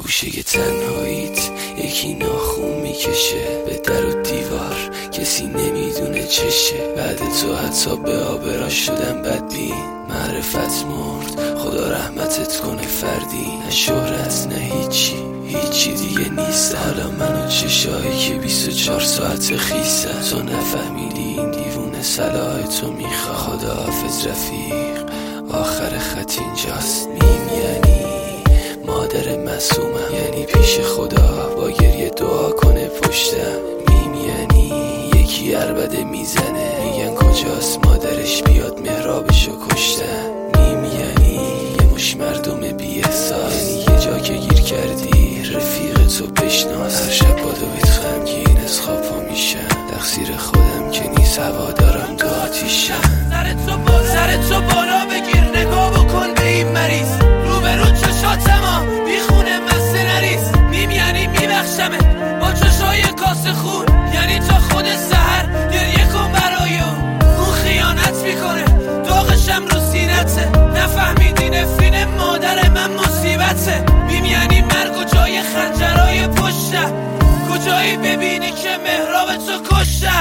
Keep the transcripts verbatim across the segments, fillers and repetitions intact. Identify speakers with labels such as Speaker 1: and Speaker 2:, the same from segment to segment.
Speaker 1: گوشه تنهاییت یکی ناخون میکشه به در و دیوار، کسی نمیدونه چشه. بعد تو حتی به آبرا شدم بدبین، معرفت مرد خدا رحمتت کنه فردی. نه شهرت نه هیچی، هیچی دیگه نیست. حالا من و چشایی که بیست و چهار ساعت خیسه. تو نفهمیدی این دیوونه صلاح تو میخوا. خدا حافظ رفیق، آخر خط اینجاست. میم یعنی مادر معصومم، یعنی پیش خدا با گریه دعا کنه پشتم. میم یعنی یکی عربده میزنه، میگن کجاست مادرش بیاد مهرابشو کشتم. میم یعنی یه مش مردم بی احساس، یعنی یه جا که گیر کردی رفیق تو بشناس. هر شب با دویت غمگین از خواب پا میشم، تقصیر خودم که نیست هوادارم دو آتیشم.
Speaker 2: سرت رو بالا سرت رو بالا بگیر، نگاه بکن به این مریض رو به رو چشاتما بیخونه مسته نریز. میم یعنی میبخشمه با چشای کاسه خون، یعنی تا خود سحر گریه کن برای اون. اون خیانت میکنه داغشم رو سینته، نفهمیدی نفرین مادر من مصیبته. میم یعنی مرگ و جای خنجرهای پشته، کجایی ببینی که مهراب تو کشته.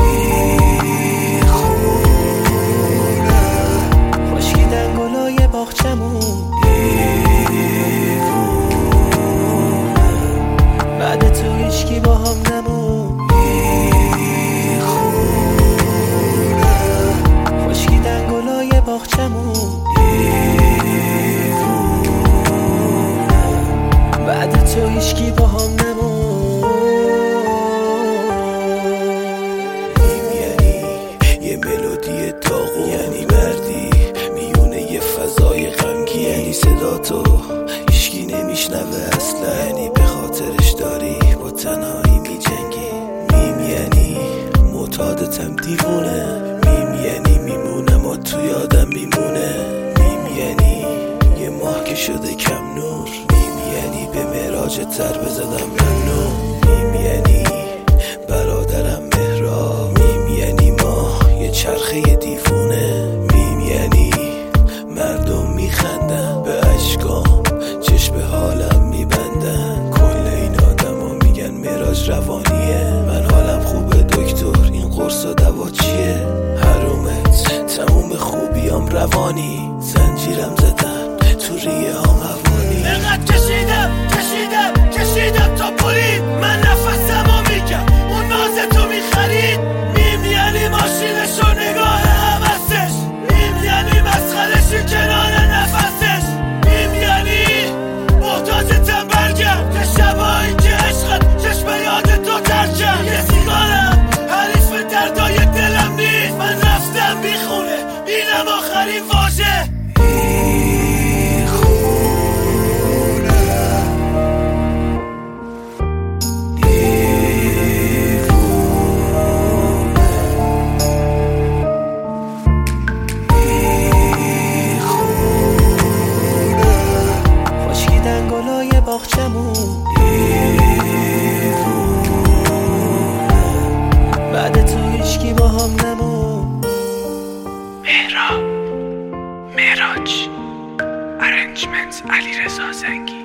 Speaker 3: خشکی دنگلای باغچمون، بعد تو هیچکی با هم نمون. خشکی دنگلای باغچمون، بعد تو هیچکی با هم نمون.
Speaker 1: یعنی یه ملودی داغون، یعنی مردی میونه یه فضای غمگین، یعنی صدا تو هیچکی نمیشنوه اصلا، یعنی به خاطرش داری با تنهایی میجنگی. میم یعنی معتادتم دیوونه، میم یعنی میمونم و تو یادم میمونه. میم یعنی یه ماه که شده کم نور، میم یعنی به معراج تر بزدم ممنون. میم یعنی برادرم مهراب، میم یعنی ما یه چرخه دیوونه. میم یعنی مردم میخندن به اشکام، چشم به حالم میبندن. کل این آدم ها میگن معراج روانیه، من حالم خوبه دکتر این قرص و دوا چیه. حرومت تموم خوبیام روانی، زنجیرم زدن تو ریه هم هوانی.
Speaker 2: اینقدر کشیدم کشیدم کشیدم تا برید، من نفسم رو میگم اون ناز تو میخرید. میم یعنی ماشینشو نگاه همستش، میم یعنی مسخرشی کنار نفسش. میم یعنی محتاجتم برگرد که شبایی که عشقت چشم یاد تو ترکم. یه سیگارم حریف دردای دلم نیست، من رفتم بیخونه اینم آخرین واژه.
Speaker 3: دنگلای باغچمون، بعد تو هیچکی با هم نمون.
Speaker 4: مهراب معراج ارنجمنت علیرضا زنگی.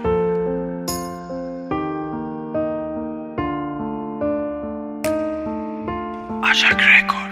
Speaker 4: آژاک رکورد.